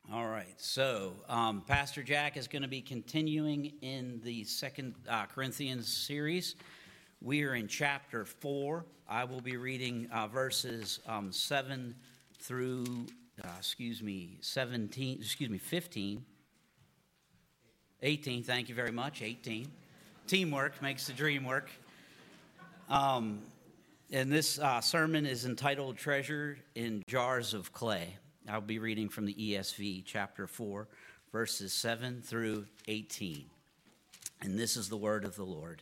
All right, so Pastor Jack is going to be continuing in the Second Corinthians series. We are in chapter 4. I will be reading verses 7 through, 15. 18, thank you very much, 18. Teamwork makes the dream work. And this sermon is entitled Treasure in Jars of Clay. I'll be reading from the ESV, chapter 4, verses 7 through 18. And this is the word of the Lord.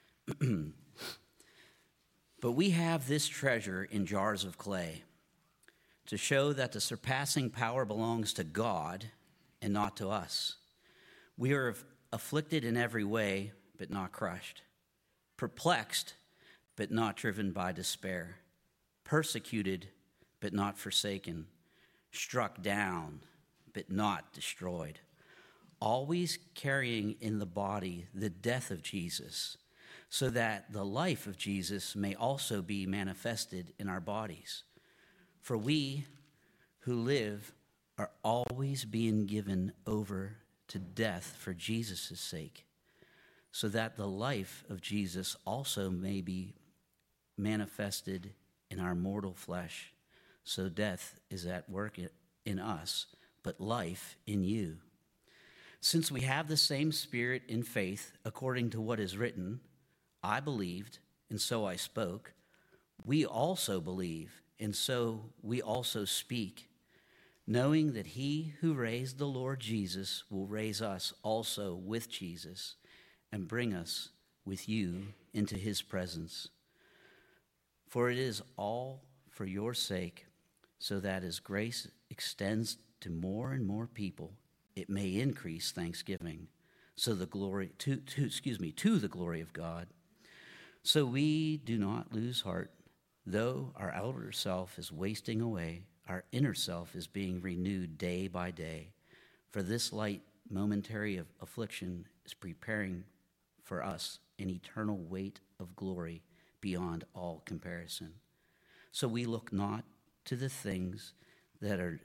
But we have this treasure in jars of clay, to show that the surpassing power belongs to God and not to us. We are afflicted in every way, but not crushed, perplexed, but not driven by despair, persecuted, but not forsaken, struck down, but not destroyed, always carrying in the body the death of Jesus, so that the life of Jesus may also be manifested in our bodies. For we who live are always being given over to death for Jesus' sake, so that the life of Jesus also may be manifested in our mortal flesh. So death is at work in us, but life in you. Since we have the same spirit in faith, according to what is written, I believed, and so I spoke. We also believe, and so we also speak, knowing that he who raised the Lord Jesus will raise us also with Jesus and bring us with you into his presence. For it is all for your sake, so that as grace extends to more and more people, it may increase thanksgiving, so the glory to the glory of God. So we do not lose heart, though our outer self is wasting away, our inner self is being renewed day by day. For this light momentary affliction is preparing for us an eternal weight of glory beyond all comparison. So we look not to the things that are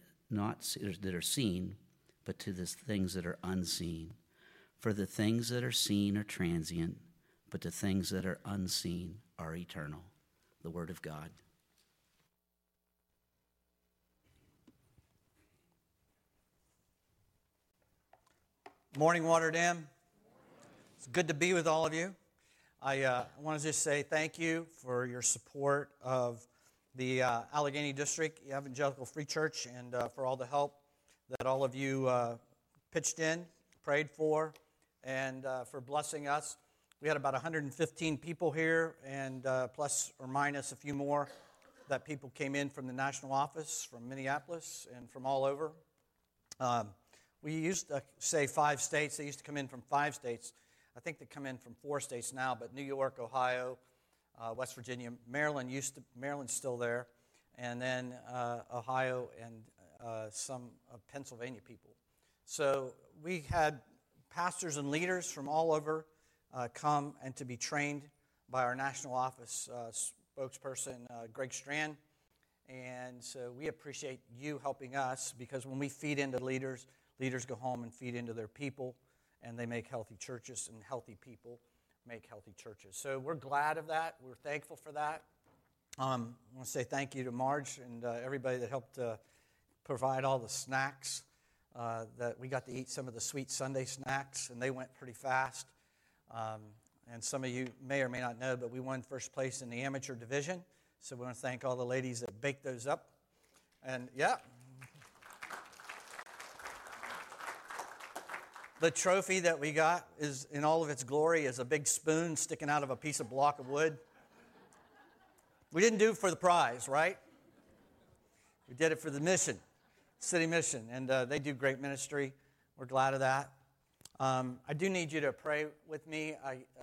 seen, but to the things that are unseen. For the things that are seen are transient, but the things that are unseen are eternal. The word of God. Morning, Water Dam. It's good to be with all of you. I want to just say thank you for your support of the Allegheny District Evangelical Free Church, and for all the help that all of you pitched in, prayed for, and for blessing us. We had about 115 people here, and plus or minus a few more that people came in from the national office, from Minneapolis, and from all over. We used to say 5 states. They used to come in from 5 states. I think they come in from 4 states now, but New York, Ohio, West Virginia, Maryland's still there, and then Ohio and some Pennsylvania people. So we had pastors and leaders from all over come and to be trained by our national office spokesperson, Greg Strand. And so we appreciate you helping us, because when we feed into leaders, leaders go home and feed into their people, and they make healthy churches, and healthy people make healthy churches. So we're glad of that. We're thankful for that. I want to say thank you to Marge and everybody that helped provide all the snacks. That we got to eat some of the sweet Sunday snacks, and they went pretty fast. And some of you may or may not know, but we won first place in the amateur division. So we want to thank all the ladies that baked those up. And yeah. The trophy that we got is, in all of its glory, is a big spoon sticking out of a piece of block of wood. We didn't do it for the prize, right? We did it for the mission, city mission, and they do great ministry. We're glad of that. I do need you to pray with me.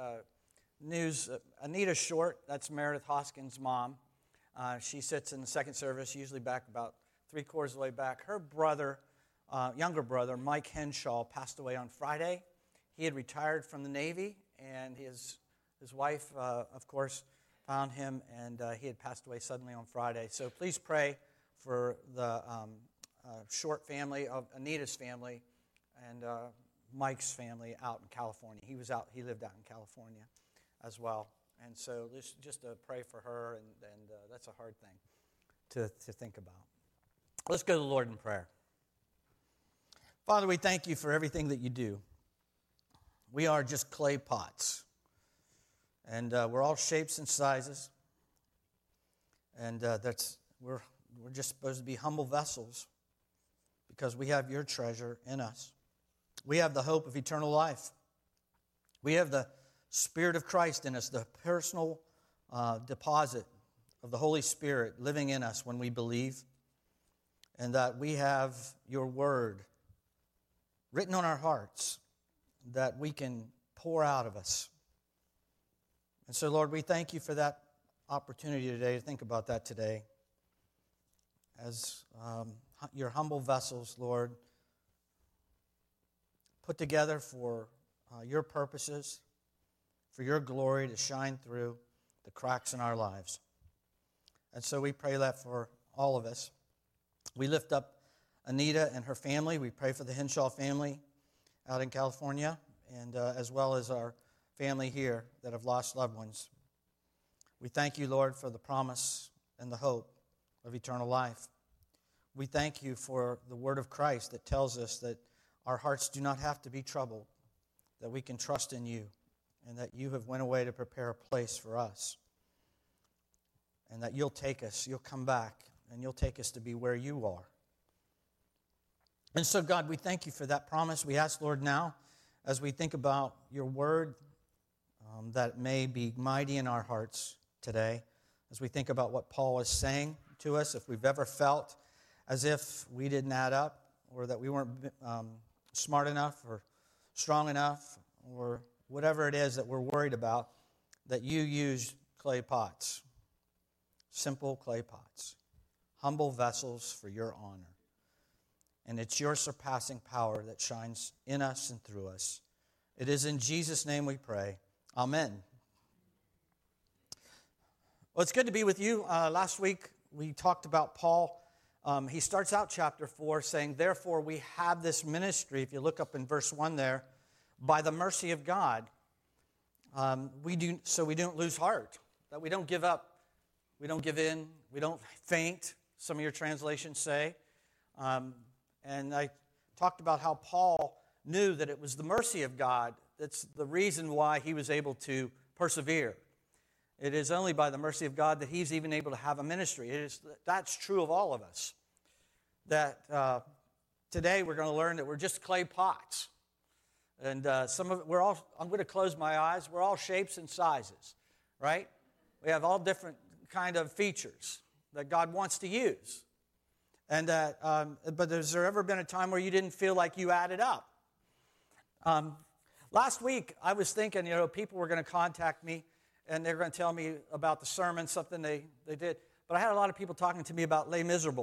Anita Short, that's Meredith Hoskins' mom. She sits in the second service, usually back about 3/4 of the way back. Her brother, younger brother, Mike Henshaw, passed away on Friday. He had retired from the Navy, and his wife, of course, found him, and he had passed away suddenly on Friday. So please pray for the short family of Anita's family and Mike's family out in California. He lived out in California as well. And so just to pray for her, and that's a hard thing to think about. Let's go to the Lord in prayer. Father, we thank you for everything that you do. We are just clay pots. And we're all shapes and sizes. And we're just supposed to be humble vessels because we have your treasure in us. We have the hope of eternal life. We have the Spirit of Christ in us, the personal deposit of the Holy Spirit living in us when we believe. And that we have your word written on our hearts that we can pour out of us. And so, Lord, we thank you for that opportunity today to think about that today. As your humble vessels, Lord, put together for your purposes, for your glory to shine through the cracks in our lives. And so we pray that for all of us. We lift up Anita and her family. We pray for the Henshaw family out in California, and as well as our family here that have lost loved ones. We thank you, Lord, for the promise and the hope of eternal life. We thank you for the word of Christ that tells us that our hearts do not have to be troubled, that we can trust in you, and that you have went away to prepare a place for us, and that you'll take us, you'll come back, and you'll take us to be where you are. And so, God, we thank you for that promise. We ask, Lord, now, as we think about your word, that may be mighty in our hearts today, as we think about what Paul is saying to us, if we've ever felt as if we didn't add up, or that we weren't smart enough, or strong enough, or whatever it is that we're worried about, that you use clay pots, simple clay pots, humble vessels for your honor. And it's your surpassing power that shines in us and through us. It is in Jesus' name we pray. Amen. Well, it's good to be with you. Last week we talked about Paul. He starts out chapter 4 saying, therefore we have this ministry, if you look up in verse 1 there, by the mercy of God. We don't lose heart, that we don't give up, we don't give in, we don't faint, some of your translations say. And I talked about how Paul knew that it was the mercy of God that's the reason why he was able to persevere. It is only by the mercy of God that he's even able to have a ministry. That's true of all of us. That today we're going to learn that we're just clay pots. And I'm going to close my eyes. We're all shapes and sizes, right? We have all different kind of features that God wants to use. And but has there ever been a time where you didn't feel like you added up? Last week, I was thinking, people were going to contact me, and they're going to tell me about the sermon, something they did. But I had a lot of people talking to me about Les Miserables.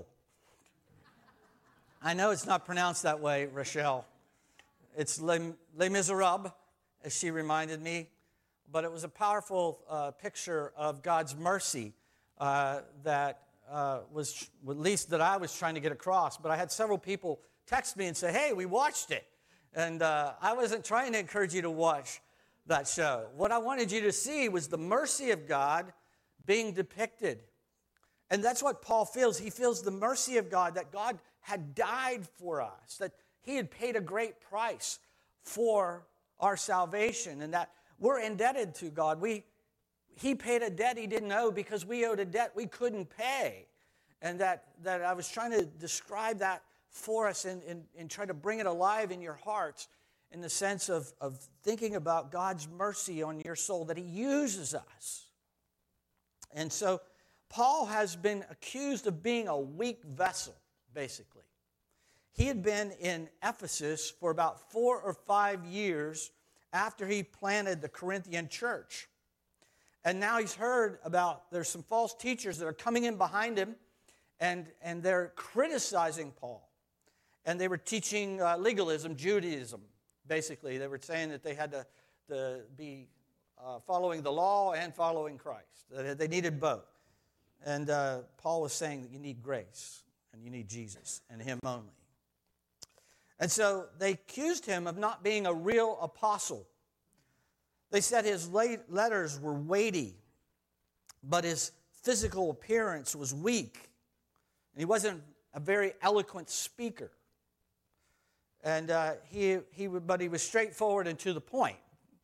I know it's not pronounced that way, Rochelle. It's Les Miserables, as she reminded me. But it was a powerful picture of God's mercy that was, at least that I was trying to get across. But I had several people text me and say, hey, we watched it. And I wasn't trying to encourage you to watch that show. What I wanted you to see was the mercy of God being depicted. And that's what Paul feels. He feels the mercy of God, that God had died for us, that he had paid a great price for our salvation, and that we're indebted to God. He paid a debt he didn't owe because we owed a debt we couldn't pay. And that I was trying to describe that for us and try to bring it alive in your hearts in the sense of thinking about God's mercy on your soul, that he uses us. And so Paul has been accused of being a weak vessel, basically. He had been in Ephesus for about 4 or 5 years after he planted the Corinthian church. And now he's heard about there's some false teachers that are coming in behind him, and they're criticizing Paul. And they were teaching legalism, Judaism, basically. They were saying that they had to be following the law and following Christ. They needed both. And Paul was saying that you need grace. and you need Jesus and him only. And so they accused him of not being a real apostle. They said his letters were weighty, but his physical appearance was weak. And he wasn't a very eloquent speaker. And but he was straightforward and to the point.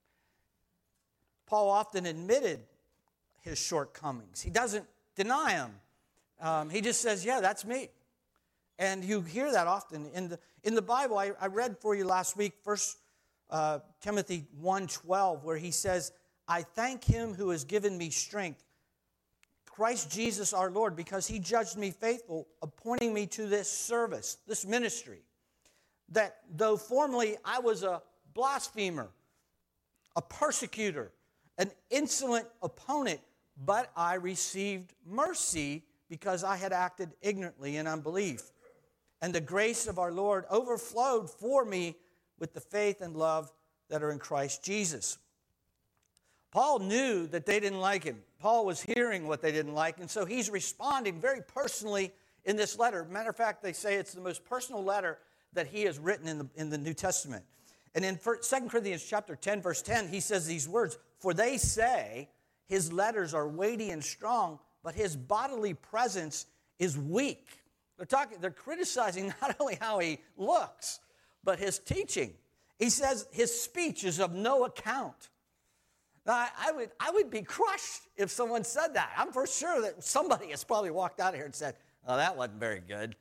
Paul often admitted his shortcomings. He doesn't deny them. He just says, yeah, that's me. And you hear that often. In the Bible, I read for you last week, 1 Timothy 1:12, where he says, I thank him who has given me strength, Christ Jesus our Lord, because he judged me faithful, appointing me to this service, this ministry, that though formerly I was a blasphemer, a persecutor, an insolent opponent, but I received mercy because I had acted ignorantly in unbelief. And the grace of our Lord overflowed for me with the faith and love that are in Christ Jesus. Paul knew that they didn't like him. Paul was hearing what they didn't like, and so he's responding very personally in this letter. Matter of fact, they say it's the most personal letter that he has written in the New Testament. And in 2 Corinthians chapter 10, verse 10, he says these words, for they say his letters are weighty and strong, but his bodily presence is weak. They're criticizing not only how he looks, but his teaching. He says his speech is of no account. Now, I would be crushed if someone said that. I'm for sure that somebody has probably walked out of here and said, oh, that wasn't very good.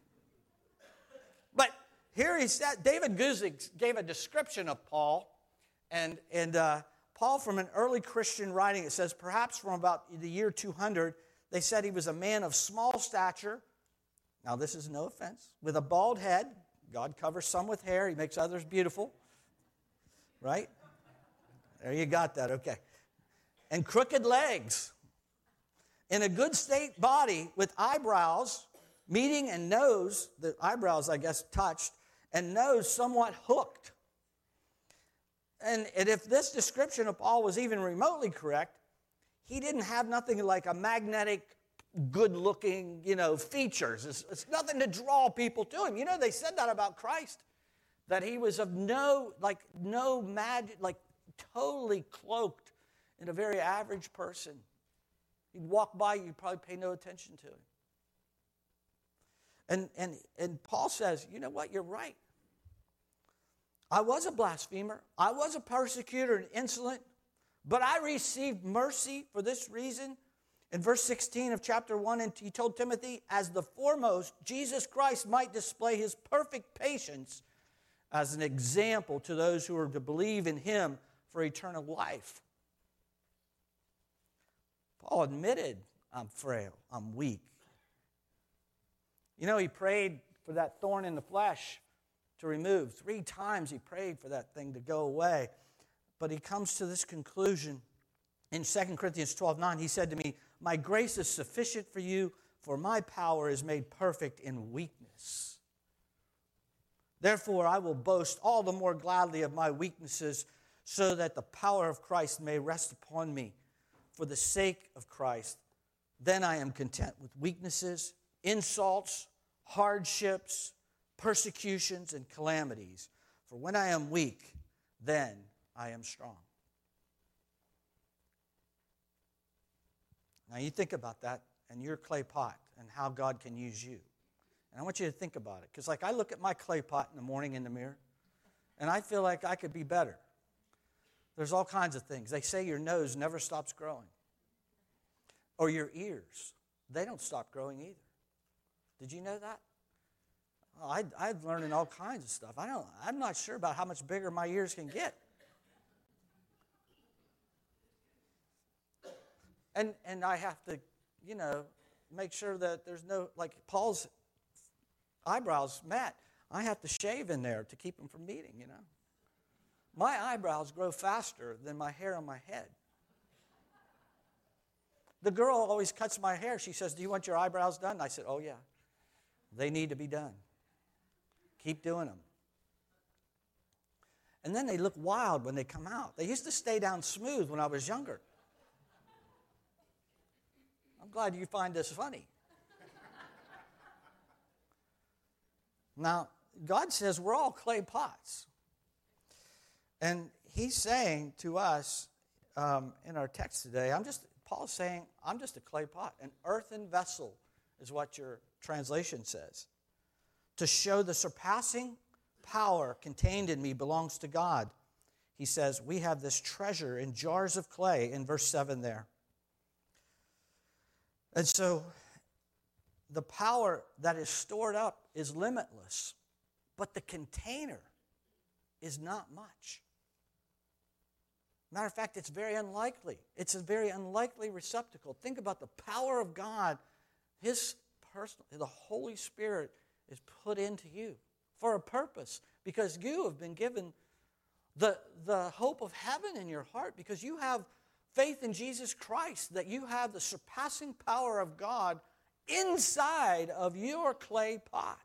But here he said, David Guzik gave a description of Paul, and Paul, from an early Christian writing, it says, perhaps from about the year 200, they said he was a man of small stature. Now, this is no offense. With a bald head. God covers some with hair. He makes others beautiful. Right? There you got that. Okay. And crooked legs. In a good state body with eyebrows meeting and nose, the eyebrows, I guess, touched, and nose somewhat hooked. And if this description of Paul was even remotely correct, he didn't have nothing like a magnetic, good-looking, features. It's nothing to draw people to him. They said that about Christ, that he was of no magic, totally cloaked in a very average person. He'd walk by, you'd probably pay no attention to him. And Paul says, you know what, you're right. I was a blasphemer. I was a persecutor and insolent, but I received mercy for this reason. In verse 16 of chapter 1, and he told Timothy, as the foremost, Jesus Christ might display his perfect patience as an example to those who are to believe in him for eternal life. Paul admitted, I'm frail, I'm weak. He prayed for that thorn in the flesh to remove. 3 times he prayed for that thing to go away. But he comes to this conclusion in 2 Corinthians 12:9. He said to me, my grace is sufficient for you, for my power is made perfect in weakness. Therefore, I will boast all the more gladly of my weaknesses, so that the power of Christ may rest upon me. For the sake of Christ, then I am content with weaknesses, insults, hardships, persecutions, and calamities. For when I am weak, then I am strong. Now you think about that and your clay pot and how God can use you. And I want you to think about it. Because I look at my clay pot in the morning in the mirror, and I feel like I could be better. There's all kinds of things. They say your nose never stops growing. Or your ears. They don't stop growing either. Did you know that? Oh, I'm learning all kinds of stuff. I'm not sure about how much bigger my ears can get. And I have to, make sure that there's no, like Paul's eyebrows, Matt, I have to shave in there to keep them from meeting, My eyebrows grow faster than my hair on my head. The girl always cuts my hair. She says, do you want your eyebrows done? I said, oh, yeah. They need to be done. Keep doing them. And then they look wild when they come out. They used to stay down smooth when I was younger. I'm glad you find this funny. Now, God says we're all clay pots. And he's saying to us in our text today, Paul's saying, I'm just a clay pot. An earthen vessel is what your translation says. To show the surpassing power contained in me belongs to God. He says, we have this treasure in jars of clay in verse 7 there. And so the power that is stored up is limitless, but the container is not much. Matter of fact, it's very unlikely. It's a very unlikely receptacle. Think about the power of God. The Holy Spirit is put into you for a purpose, because you have been given the hope of heaven in your heart, because you have faith in Jesus Christ, that you have the surpassing power of God inside of your clay pot.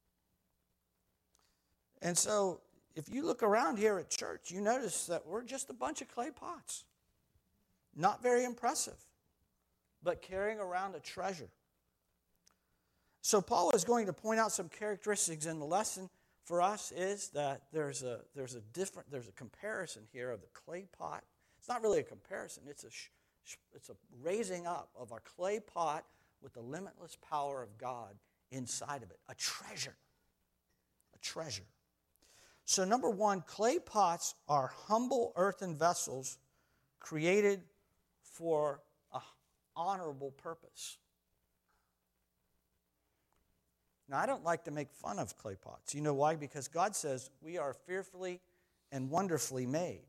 And so, if you look around here at church, you notice that we're just a bunch of clay pots. Not very impressive, but carrying around a treasure. So Paul is going to point out some characteristics in the lesson for us is that there's a comparison here of the clay pot. It's not really a comparison. It's a raising up of our clay pot with the limitless power of God inside of it. A treasure. A treasure. So number one, clay pots are humble earthen vessels created for an honorable purpose. Now, I don't like to make fun of clay pots. You know why? Because God says we are fearfully and wonderfully made.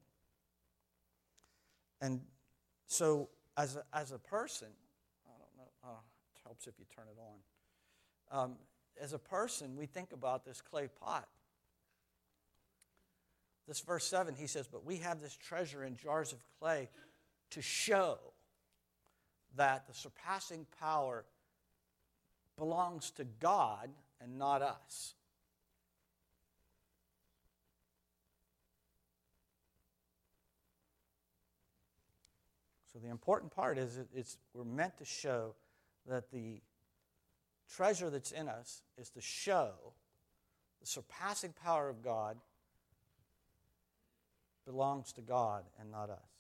And so as a person, I don't know, it helps if you turn it on. As a person, we think about this clay pot. This verse 7, he says, but we have this treasure in jars of clay to show that the surpassing power belongs to God and not us. So the important part is we're meant to show that the treasure that's in us is to show the surpassing power of God belongs to God and not us.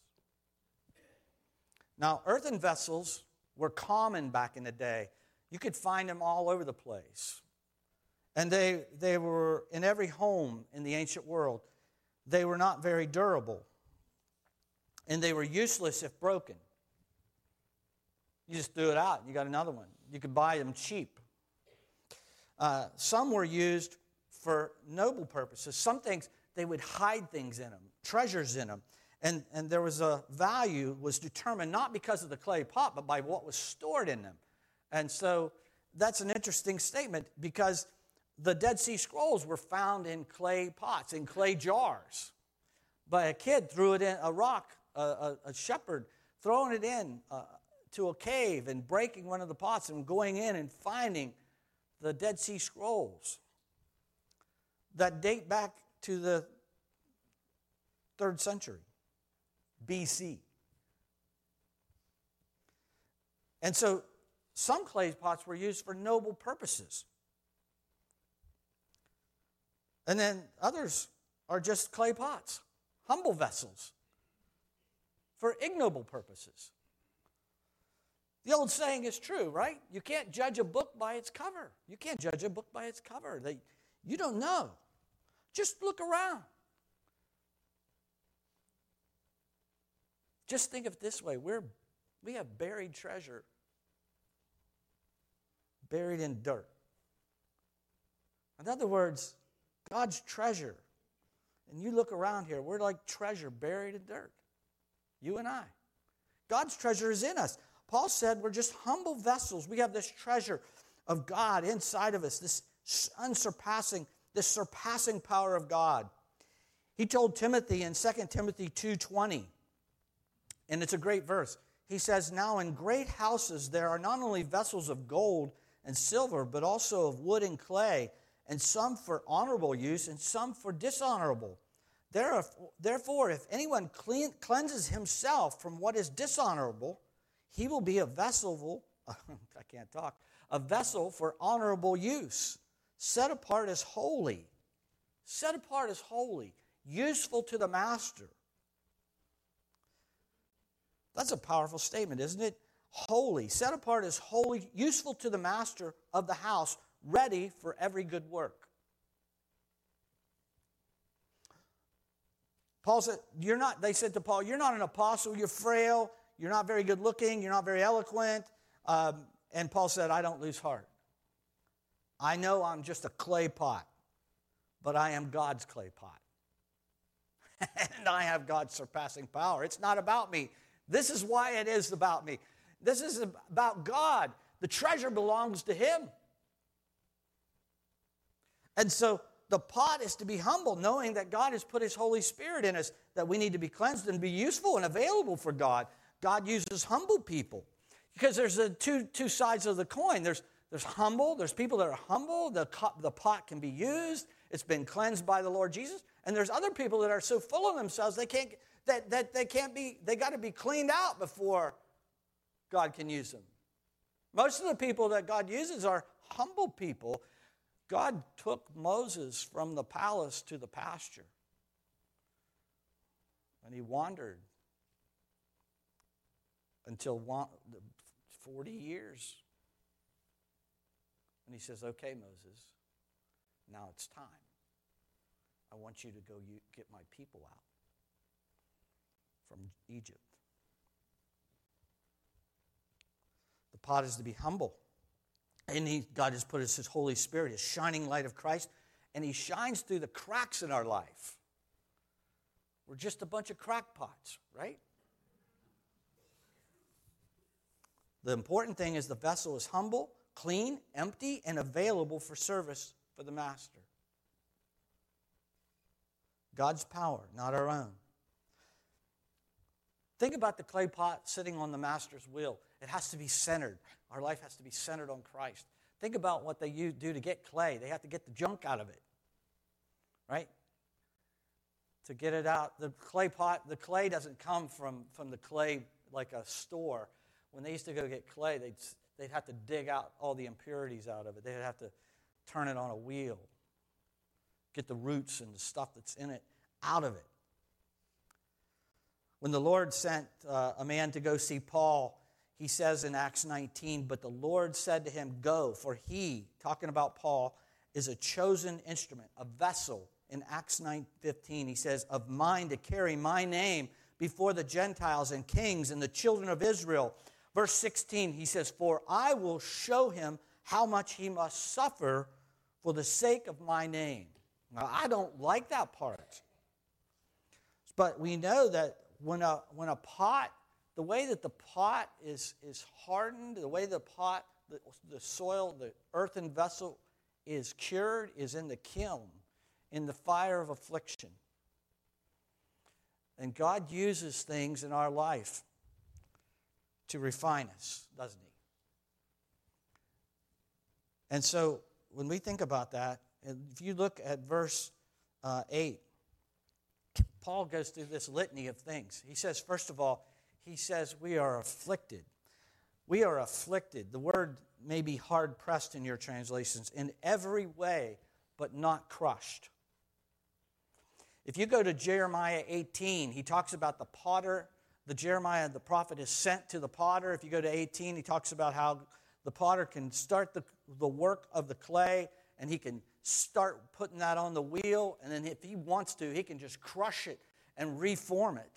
Now, earthen vessels were common back in the day. You could find them all over the place. And they were in every home in the ancient world. They were not very durable. And they were useless if broken. You just threw it out and you got another one. You could buy them cheap. Some were used for noble purposes. Some things, they would hide things in them, treasures in them. And there was a value was determined not because of the clay pot, but by what was stored in them. And so that's an interesting statement, because the Dead Sea Scrolls were found in clay pots, in clay jars. But a kid threw it in a rock, a shepherd throwing it in to a cave and breaking one of the pots and going in and finding the Dead Sea Scrolls that date back to the 3rd century BC. And so some clay pots were used for noble purposes. And then others are just clay pots, humble vessels, for ignoble purposes. The old saying is true, right? You can't judge a book by its cover. You can't judge a book by its cover. You don't know. Just look around. Just think of it this way. We have buried treasure, buried in dirt. In other words, God's treasure. And you look around here, we're like treasure buried in dirt. You and I. God's treasure is in us. Paul said we're just humble vessels. We have this treasure of God inside of us, this surpassing power of God. He told Timothy in 2 Timothy 2:20, and it's a great verse. He says, now in great houses there are not only vessels of gold and silver, but also of wood and clay, and some for honorable use and some for dishonorable. Therefore, if anyone cleanses himself from what is dishonorable, he will be a vessel for honorable use, set apart as holy. Set apart as holy, useful to the master. That's a powerful statement, isn't it? Holy, set apart as holy, useful to the master of the house, ready for every good work. Paul said, they said to Paul, you're not an apostle, you're frail, you're not very good looking, you're not very eloquent. And Paul said, I don't lose heart. I know I'm just a clay pot, but I am God's clay pot. And I have God's surpassing power. It's not about me. This is why it is about me. This is about God. The treasure belongs to Him. And so the pot is to be humble, knowing that God has put His Holy Spirit in us, that we need to be cleansed and be useful and available for God. God uses humble people. Because there's two sides of the coin. There's humble. There's people that are humble. The pot can be used. It's been cleansed by the Lord Jesus. And there's other people that are so full of themselves they got to be cleaned out before God can use them. Most of the people that God uses are humble people. God took Moses from the palace to the pasture. And he wandered until 40 years. And he says, okay, Moses, now it's time. I want you to go get my people out from Egypt. The pot is to be humble. And God has put His Holy Spirit, His shining light of Christ, and He shines through the cracks in our life. We're just a bunch of crackpots, right? The important thing is the vessel is humble, clean, empty, and available for service for the master. God's power, not our own. Think about the clay pot sitting on the master's wheel. It has to be centered. Our life has to be centered on Christ. Think about what they do to get clay. They have to get the junk out of it, right? To get it out. The clay pot, the clay doesn't come from the clay like a store. When they used to go get clay, they'd have to dig out all the impurities out of it. They'd have to turn it on a wheel, get the roots and the stuff that's in it out of it. When the Lord sent a man to go see Paul, he says in Acts 19, but the Lord said to him, go, for he, talking about Paul, is a chosen instrument, a vessel. In Acts 9:15, he says, of mine to carry my name before the Gentiles and kings and the children of Israel. Verse 16, he says, for I will show him how much he must suffer for the sake of my name. Now, I don't like that part. But we know that when a pot, the way that the pot is hardened, the way the pot, the soil, the earthen vessel is cured is in the kiln, in the fire of affliction. And God uses things in our life to refine us, doesn't He? And so when we think about that, if you look at verse 8, Paul goes through this litany of things. He says, first of all, he says we are afflicted. We are afflicted. The word may be hard-pressed in your translations, in every way, but not crushed. If you go to Jeremiah 18, he talks about the potter. The Jeremiah, the prophet, is sent to the potter. If you go to 18, he talks about how the potter can start the work of the clay, and he can start putting that on the wheel, and then if he wants to, he can just crush it and reform it.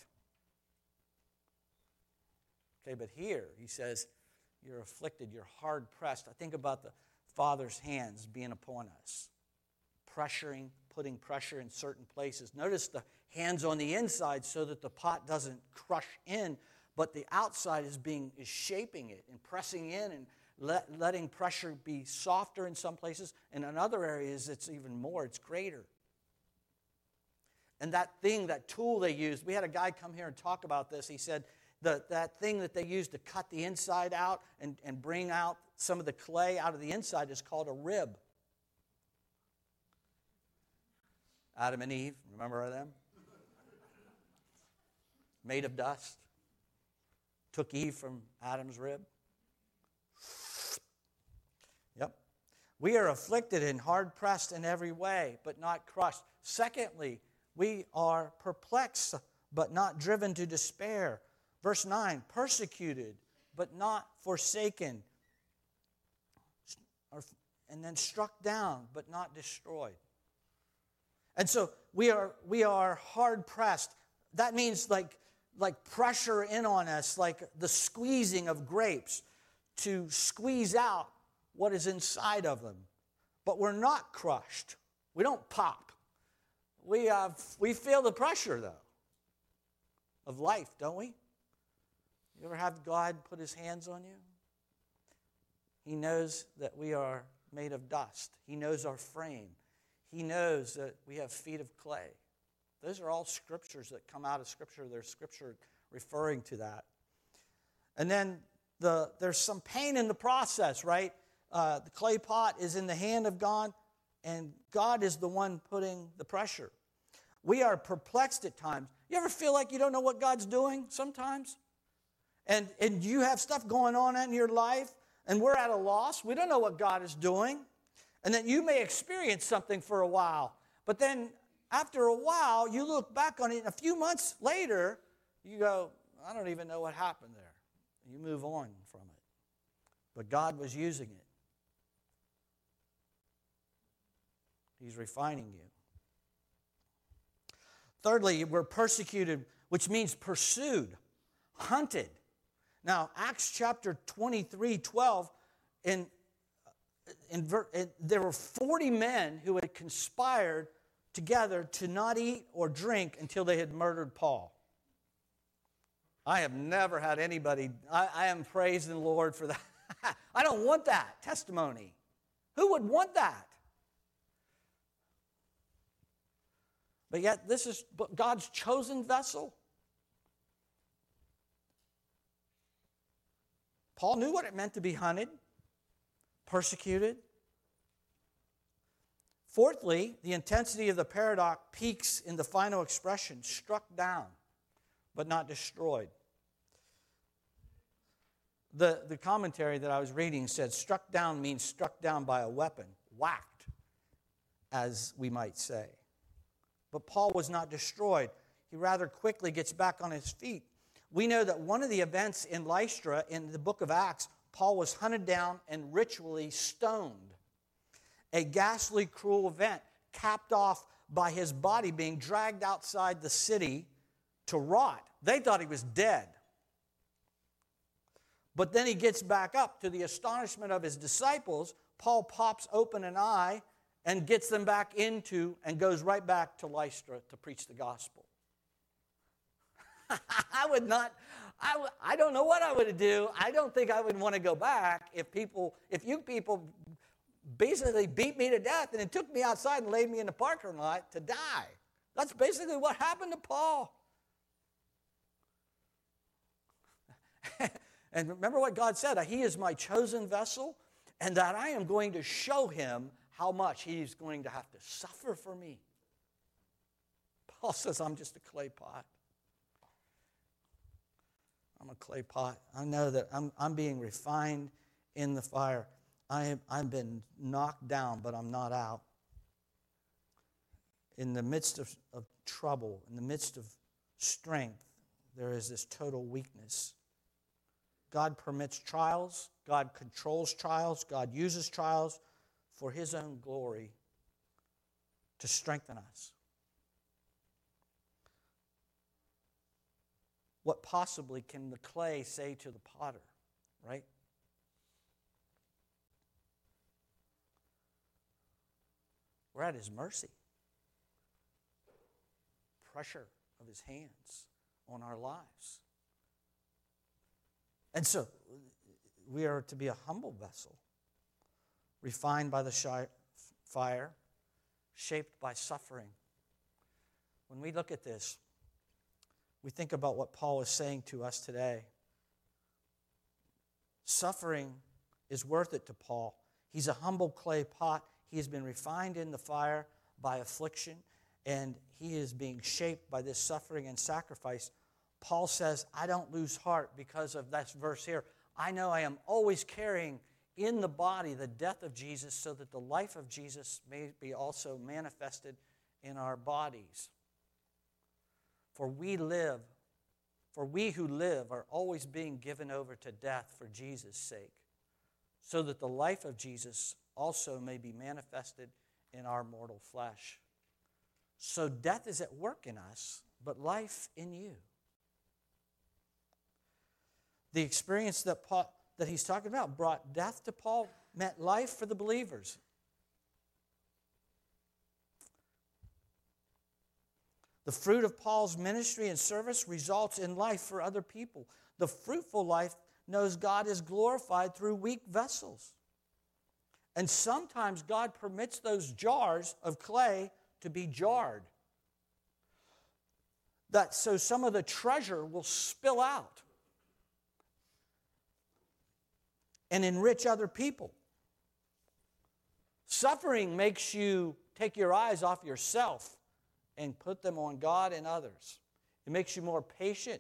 Okay, but here he says, you're afflicted, you're hard-pressed. I think about the Father's hands being upon us, pressuring, putting pressure in certain places. Notice the hands on the inside so that the pot doesn't crush in, but the outside is shaping it and pressing in and letting pressure be softer in some places, and in other areas it's even more, it's greater. And that tool they used, we had a guy come here and talk about this. He said that thing that they used to cut the inside out and bring out some of the clay out of the inside is called a rib. Adam and Eve, remember them? Made of dust. Took Eve from Adam's rib. Yep. We are afflicted and hard-pressed in every way, but not crushed. Secondly, we are perplexed, but not driven to despair. Verse 9, persecuted, but not forsaken. And then struck down, but not destroyed. And so we are hard-pressed. That means like pressure in on us, like the squeezing of grapes to squeeze out what is inside of them. But we're not crushed. We don't pop. We feel the pressure, though, of life, don't we? You ever have God put his hands on you? He knows that we are made of dust. He knows our frame. He knows that we have feet of clay. Those are all scriptures that come out of Scripture. There's Scripture referring to that. And then there's some pain in the process, right? The clay pot is in the hand of God, and God is the one putting the pressure. We are perplexed at times. You ever feel like you don't know what God's doing sometimes? And you have stuff going on in your life, and we're at a loss. We don't know what God is doing. And then you may experience something for a while, but then after a while, you look back on it, and a few months later, you go, I don't even know what happened there. You move on from it. But God was using it. He's refining you. Thirdly, we're persecuted, which means pursued, hunted. Now, Acts chapter 23:12, there were 40 men who had conspired together to not eat or drink until they had murdered Paul. I have never had anybody, I am praising the Lord for that. I don't want that testimony. Who would want that? But yet, this is God's chosen vessel. Paul knew what it meant to be hunted, persecuted. Fourthly, the intensity of the paradox peaks in the final expression, struck down, but not destroyed. The commentary that I was reading said struck down means struck down by a weapon, whacked, as we might say. But Paul was not destroyed. He rather quickly gets back on his feet. We know that one of the events in Lystra in the book of Acts, Paul was hunted down and ritually stoned. A ghastly, cruel event capped off by his body being dragged outside the city to rot. They thought he was dead. But then he gets back up. To the astonishment of his disciples, Paul pops open an eye and gets them back into and goes right back to Lystra to preach the gospel. I don't know what I would do. I don't think I would want to go back if you people basically beat me to death and then took me outside and laid me in the parking lot to die. That's basically what happened to Paul. And remember what God said, he is my chosen vessel, and that I am going to show him how much he's going to have to suffer for me. Paul says, I'm just a clay pot. I'm a clay pot. I know that I'm being refined in the fire. I've been knocked down, but I'm not out. In the midst of trouble, in the midst of strength, there is this total weakness. God permits trials. God controls trials. God uses trials for his own glory to strengthen us. What possibly can the clay say to the potter, right? We're at his mercy. Pressure of his hands on our lives. And so, we are to be a humble vessel, refined by the fire, shaped by suffering. When we look at this, we think about what Paul is saying to us today. Suffering is worth it to Paul. He's a humble clay pot. He has been refined in the fire by affliction, and he is being shaped by this suffering and sacrifice. Paul says, I don't lose heart because of this verse here. I know I am always carrying in the body the death of Jesus, so that the life of Jesus may be also manifested in our bodies. For we who live are always being given over to death for Jesus' sake, so that the life of Jesus also may be manifested in our mortal flesh. So death is at work in us, but life in you. The experience that he's talking about brought death to Paul, meant life for the believers. The fruit of Paul's ministry and service results in life for other people. The fruitful life knows God is glorified through weak vessels. And sometimes God permits those jars of clay to be jarred, so some of the treasure will spill out and enrich other people. Suffering makes you take your eyes off yourself and put them on God and others. It makes you more patient.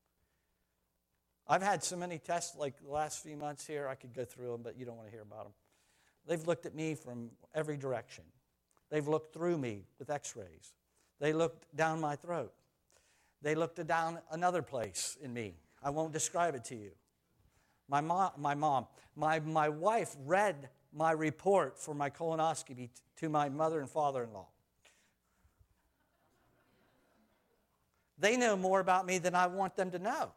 I've had so many tests like the last few months here. I could go through them, but you don't want to hear about them. They've looked at me from every direction. They've looked through me with x-rays. They looked down my throat. They looked down another place in me. I won't describe it to you. My wife read my report for my colonoscopy to my mother and father-in-law. They know more about me than I want them to know.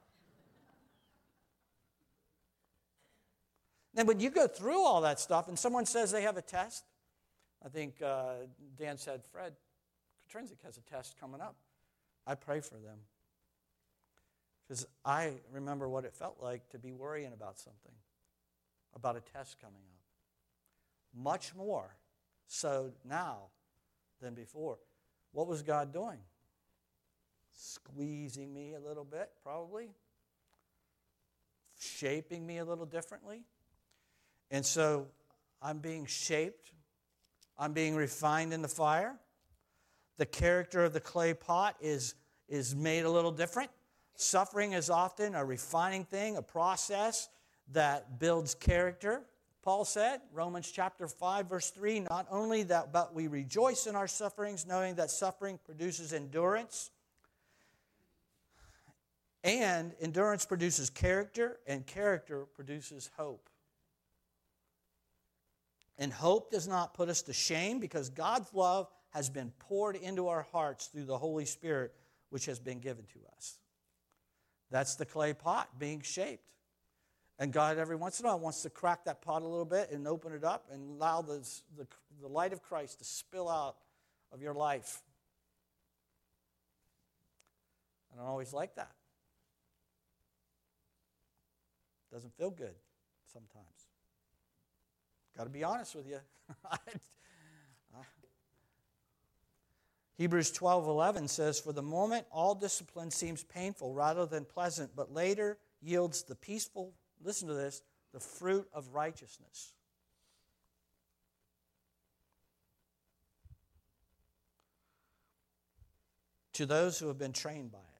Then when you go through all that stuff and someone says they have a test, I think Dan said, Fred, Trinsic has a test coming up. I pray for them. Because I remember what it felt like to be worrying about something, about a test coming up. Much more so now than before. What was God doing? Squeezing me a little bit, probably. Shaping me a little differently. And so I'm being shaped. I'm being refined in the fire. The character of the clay pot is made a little different. Suffering is often a refining thing, a process that builds character. Paul said, Romans chapter 5, verse 3, not only that, but we rejoice in our sufferings, knowing that suffering produces endurance. And endurance produces character, and character produces hope. And hope does not put us to shame, because God's love has been poured into our hearts through the Holy Spirit, which has been given to us. That's the clay pot being shaped. And God, every once in a while, wants to crack that pot a little bit and open it up and allow the light of Christ to spill out of your life. I don't always like that. Doesn't feel good sometimes. Got to be honest with you. Hebrews 12:11 says, for the moment all discipline seems painful rather than pleasant, but later yields the peaceful, listen to this, the fruit of righteousness. To those who have been trained by it.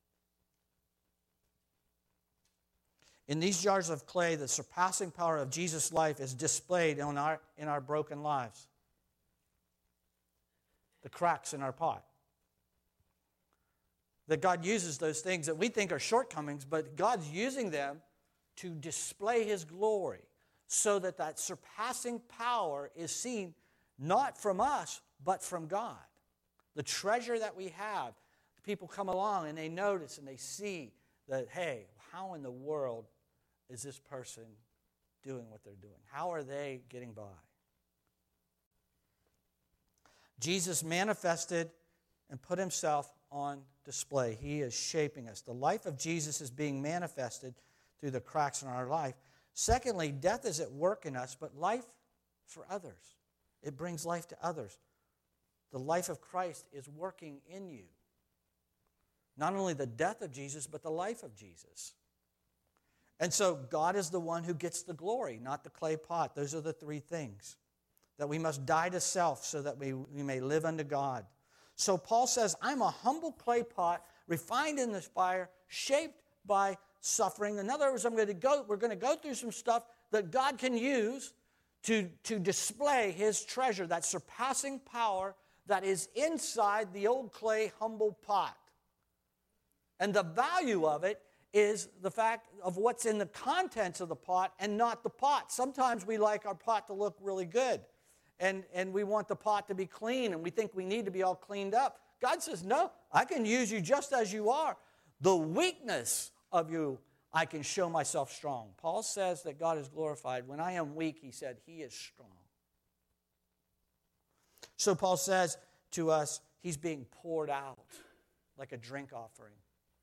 In these jars of clay, the surpassing power of Jesus' life is displayed in our broken lives. The cracks in our pot. That God uses those things that we think are shortcomings, but God's using them to display His glory so that surpassing power is seen not from us, but from God. The treasure that we have, people come along and they notice and they see that, hey, how in the world is this person doing what they're doing? How are they getting by? Jesus manifested and put Himself on display. He is shaping us. The life of Jesus is being manifested through the cracks in our life. Secondly, death is at work in us, but life for others. It brings life to others. The life of Christ is working in you. Not only the death of Jesus, but the life of Jesus. And so God is the one who gets the glory, not the clay pot. Those are the three things. That we must die to self so that we may live unto God. So Paul says, I'm a humble clay pot, refined in this fire, shaped by suffering. In other words, we're going to go through some stuff that God can use to display his treasure, that surpassing power that is inside the old clay humble pot. And the value of it is the fact of what's in the contents of the pot and not the pot. Sometimes we like our pot to look really good, and we want the pot to be clean, and we think we need to be all cleaned up. God says, no, I can use you just as you are. The weakness of you, I can show myself strong. Paul says that God is glorified. When I am weak, he said, he is strong. So Paul says to us, he's being poured out like a drink offering.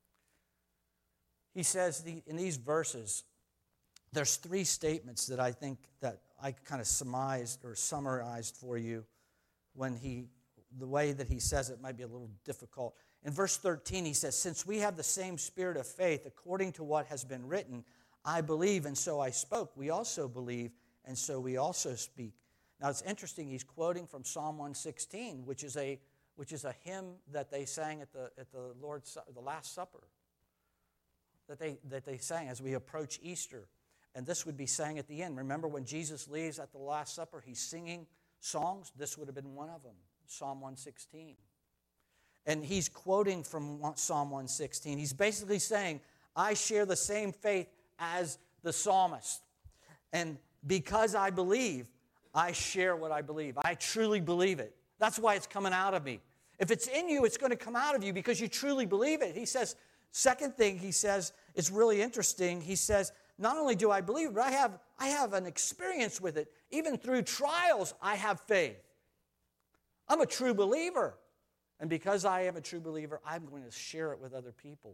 He says in these verses, there's three statements that I think that I kind of surmised or summarized for you when the way that he says it might be a little difficult. In verse 13, he says, since we have the same spirit of faith, according to what has been written, I believe and so I spoke. We also believe and so we also speak. Now it's interesting, he's quoting from Psalm 116, which is a hymn that they sang at the Last Supper. That they sang as we approach Easter. And this would be sang at the end. Remember when Jesus leaves at the Last Supper, he's singing songs? This would have been one of them, Psalm 116. And he's quoting from Psalm 116. He's basically saying, I share the same faith as the psalmist. And because I believe, I share what I believe. I truly believe it. That's why it's coming out of me. If it's in you, it's going to come out of you because you truly believe it. He says, second thing he says is really interesting. He says, not only do I believe it, but I have an experience with it. Even through trials, I have faith. I'm a true believer. And because I am a true believer, I'm going to share it with other people.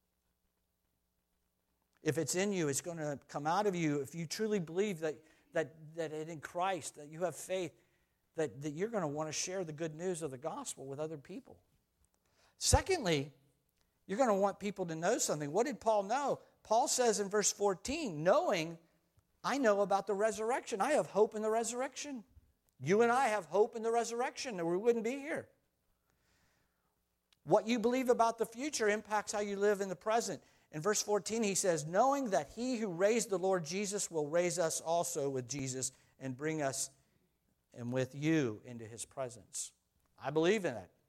If it's in you, it's going to come out of you. If you truly believe that in Christ, that you have faith, that you're going to want to share the good news of the gospel with other people. Secondly, you're going to want people to know something. What did Paul know? Paul says in verse 14, knowing I know about the resurrection. I have hope in the resurrection. You and I have hope in the resurrection, or we wouldn't be here. What you believe about the future impacts how you live in the present. In verse 14, he says, knowing that he who raised the Lord Jesus will raise us also with Jesus and bring us and with you into his presence. I believe in it.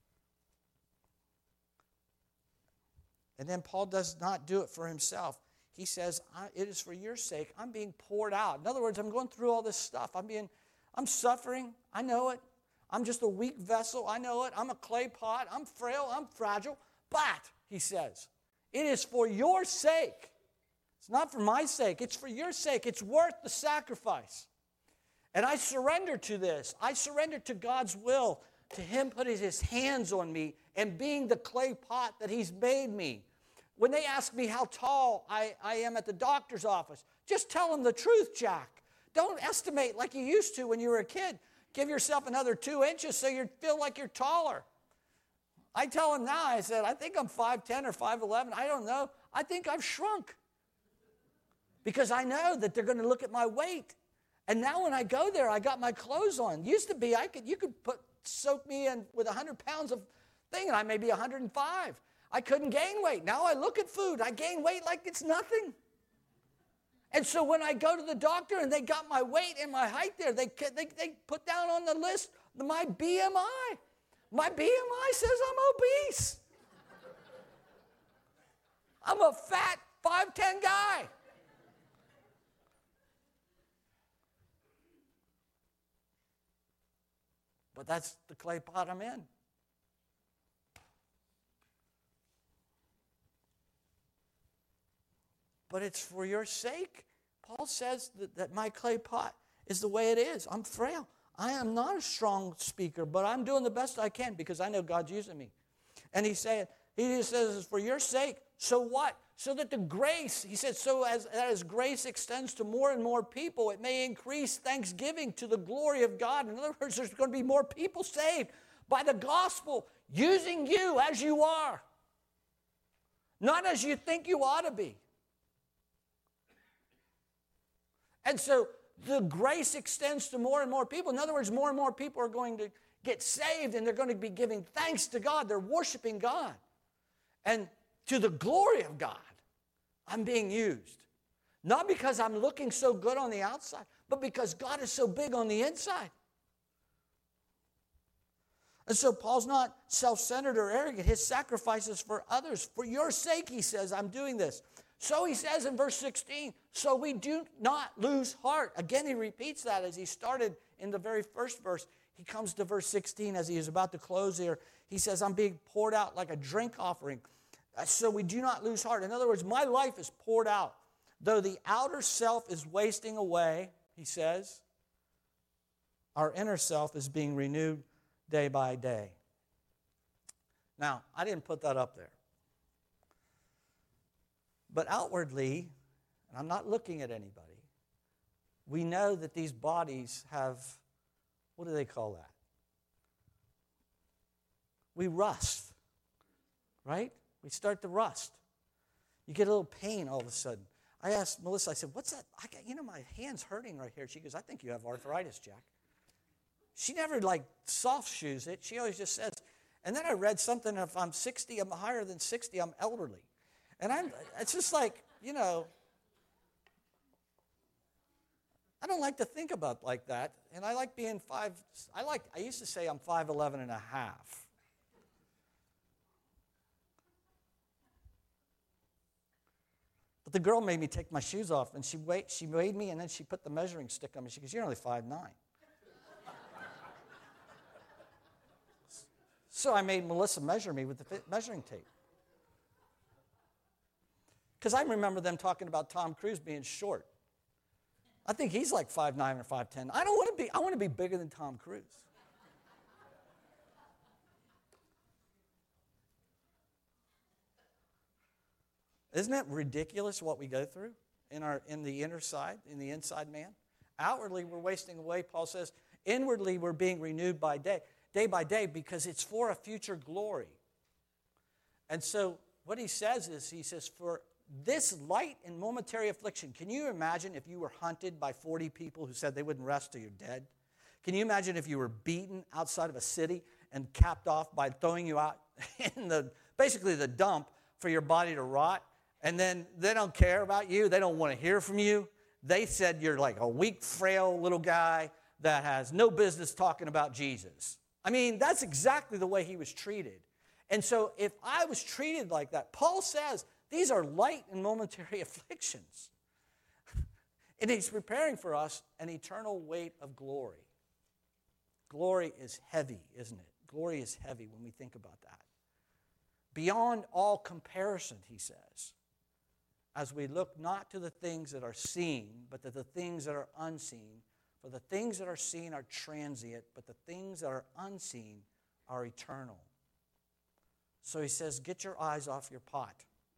And then Paul does not do it for himself. He says, it is for your sake. I'm being poured out. In other words, I'm going through all this stuff. I'm suffering. I know it. I'm just a weak vessel. I know it. I'm a clay pot. I'm frail. I'm fragile. But, he says, it is for your sake. It's not for my sake. It's for your sake. It's worth the sacrifice. And I surrender to this. I surrender to God's will, to him putting his hands on me and being the clay pot that he's made me. When they ask me how tall I am at the doctor's office, just tell them the truth, Jack. Don't estimate like you used to when you were a kid. Give yourself another 2 inches so you feel like you're taller. I tell them now, I said, I think I'm 5'10 or 5'11. I don't know. I think I've shrunk. Because I know that they're going to look at my weight. And now when I go there, I got my clothes on. Used to be, you could soak me in with 100 pounds of thing, and I may be 105. I couldn't gain weight. Now I look at food. I gain weight like it's nothing. And so when I go to the doctor and they got my weight and my height there, they put down on the list my BMI. My BMI says I'm obese. I'm a fat 5'10" guy. But that's the clay pot I'm in. But it's for your sake. Paul says that my clay pot is the way it is. I'm frail. I am not a strong speaker, but I'm doing the best I can because I know God's using me. And he just says, it's for your sake. So what? So that the grace, he said, so as grace extends to more and more people, it may increase thanksgiving to the glory of God. In other words, there's going to be more people saved by the gospel, using you as you are, not as you think you ought to be. And so the grace extends to more and more people. In other words, more and more people are going to get saved, and they're going to be giving thanks to God. They're worshiping God. And to the glory of God, I'm being used. Not because I'm looking so good on the outside, but because God is so big on the inside. And so Paul's not self-centered or arrogant. His sacrifice is for others. For your sake, he says, I'm doing this. So he says in verse 16, so we do not lose heart. Again, he repeats that as he started in the very first verse. He comes to verse 16 as he is about to close here. He says, I'm being poured out like a drink offering. So we do not lose heart. In other words, my life is poured out. Though the outer self is wasting away, he says, our inner self is being renewed day by day. Now, I didn't put that up there. But outwardly, and I'm not looking at anybody, we know that these bodies have, what do they call that? We rust, right? We start to rust. You get a little pain all of a sudden. I asked Melissa, I said, what's that? My hand's hurting right here. She goes, I think you have arthritis, Jack. She never soft shoes it. She always just says, and then I read something, if I'm 60, I'm higher than 60, I'm elderly. And it's just I don't like to think about like that. And I like being I used to say I'm 5'11 and a half. But the girl made me take my shoes off, and she weighed me, and then she put the measuring stick on me. She goes, you're only 5'9". So I made Melissa measure me with the measuring tape. Because I remember them talking about Tom Cruise being short. I think he's like 5'9 or 5'10. I want to be bigger than Tom Cruise. Isn't it ridiculous what we go through in the inner side, in the inside man? Outwardly, we're wasting away, Paul says. Inwardly, we're being renewed by day by day, because it's for a future glory. And so what he says is, he says, for this light and momentary affliction. Can you imagine if you were hunted by 40 people who said they wouldn't rest till you're dead? Can you imagine if you were beaten outside of a city and capped off by throwing you out in basically the dump for your body to rot? And then they don't care about you. They don't want to hear from you. They said you're like a weak, frail little guy that has no business talking about Jesus. I mean, that's exactly the way he was treated. And so if I was treated like that, Paul says these are light and momentary afflictions. And he's preparing for us an eternal weight of glory. Glory is heavy, isn't it? Glory is heavy when we think about that. Beyond all comparison, he says, as we look not to the things that are seen, but to the things that are unseen. For the things that are seen are transient, but the things that are unseen are eternal. So he says, get your eyes off your pot.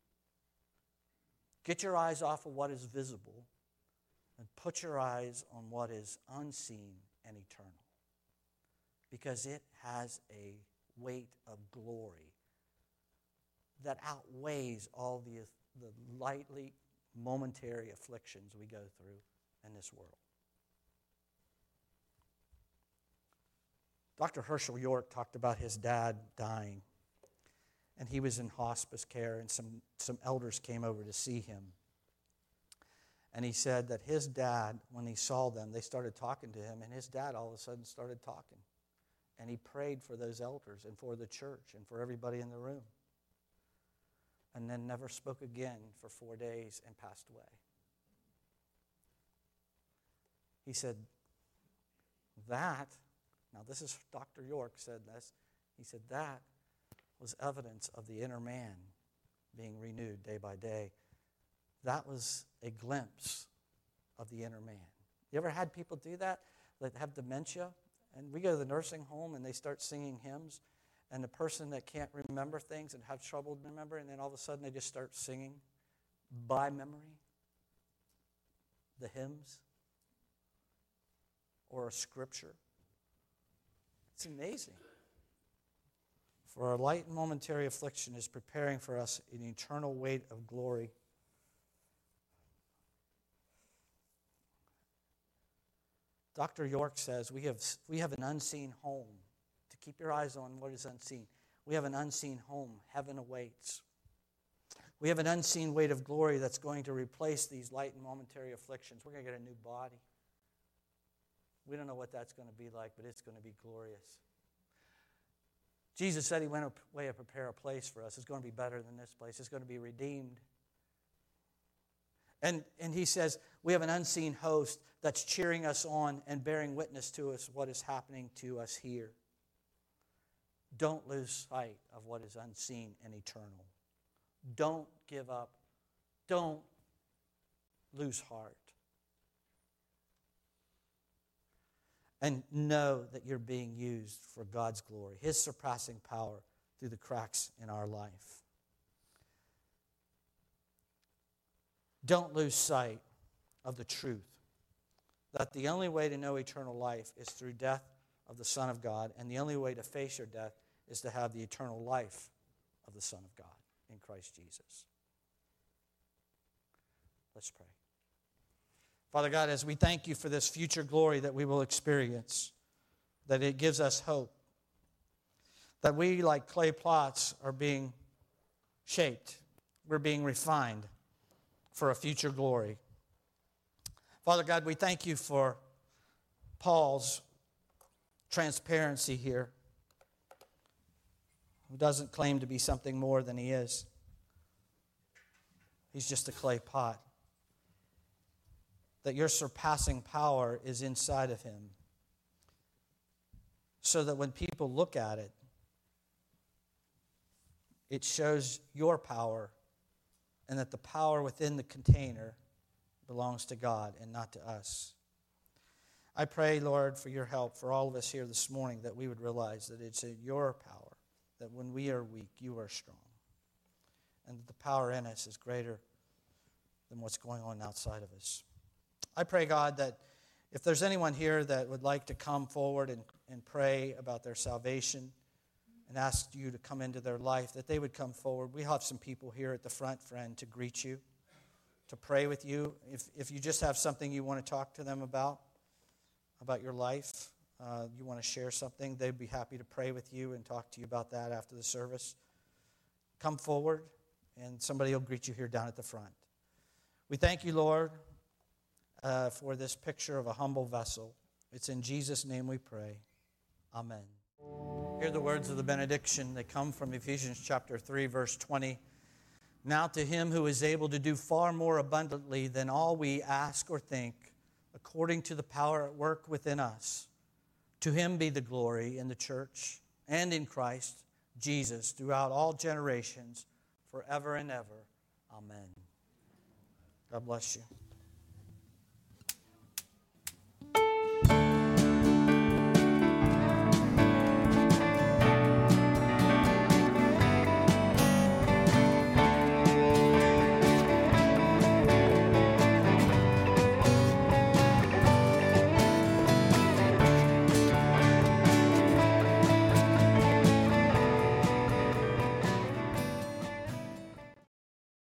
Get your eyes off of what is visible and put your eyes on what is unseen and eternal. Because it has a weight of glory that outweighs all the lightly momentary afflictions we go through in this world. Dr. Herschel York talked about his dad dying, and he was in hospice care, and some elders came over to see him. And he said that his dad, when he saw them, they started talking to him, and his dad all of a sudden started talking. And he prayed for those elders and for the church and for everybody in the room. And then never spoke again for 4 days and passed away. He said, now this is Dr. York said this, he said that was evidence of the inner man being renewed day by day. That was a glimpse of the inner man. You ever had people do that have dementia? And we go to the nursing home and they start singing hymns, and the person that can't remember things and have trouble remembering, and then all of a sudden they just start singing by memory the hymns or a scripture. It's amazing. For our light and momentary affliction is preparing for us an eternal weight of glory. Dr. York says we have an unseen home. To keep your eyes on what is unseen. We have an unseen home. Heaven awaits. We have an unseen weight of glory that's going to replace these light and momentary afflictions. We're going to get a new body. We don't know what that's going to be like, but it's going to be glorious. Jesus said he went away to prepare a place for us. It's going to be better than this place. It's going to be redeemed. And he says we have an unseen host that's cheering us on and bearing witness to us what is happening to us here. Don't lose sight of what is unseen and eternal. Don't give up. Don't lose heart. And know that you're being used for God's glory, His surpassing power through the cracks in our life. Don't lose sight of the truth that the only way to know eternal life is through death of the Son of God, and the only way to face your death is to have the eternal life of the Son of God in Christ Jesus. Let's pray. Father God, as we thank you for this future glory that we will experience, that it gives us hope, that we, like clay pots, are being shaped, we're being refined for a future glory. Father God, we thank you for Paul's transparency here, who doesn't claim to be something more than he is. He's just a clay pot. That your surpassing power is inside of him, so that when people look at it, it shows your power, and that the power within the container belongs to God and not to us. I pray, Lord, for your help for all of us here this morning, that we would realize that it's your power, that when we are weak, you are strong, and that the power in us is greater than what's going on outside of us. I pray, God, that if there's anyone here that would like to come forward and pray about their salvation and ask you to come into their life, that they would come forward. We have some people here at the front, friend, to greet you, to pray with you. If you just have something you want to talk to them about your life, you want to share something, they'd be happy to pray with you and talk to you about that after the service. Come forward, and somebody will greet you here down at the front. We thank you, Lord, for this picture of a humble vessel. It's in Jesus' name we pray. Amen. Hear the words of the benediction. They come from Ephesians chapter 3, verse 20. Now to him who is able to do far more abundantly than all we ask or think, according to the power at work within us, to him be the glory in the church and in Christ Jesus throughout all generations, forever and ever. Amen. God bless you.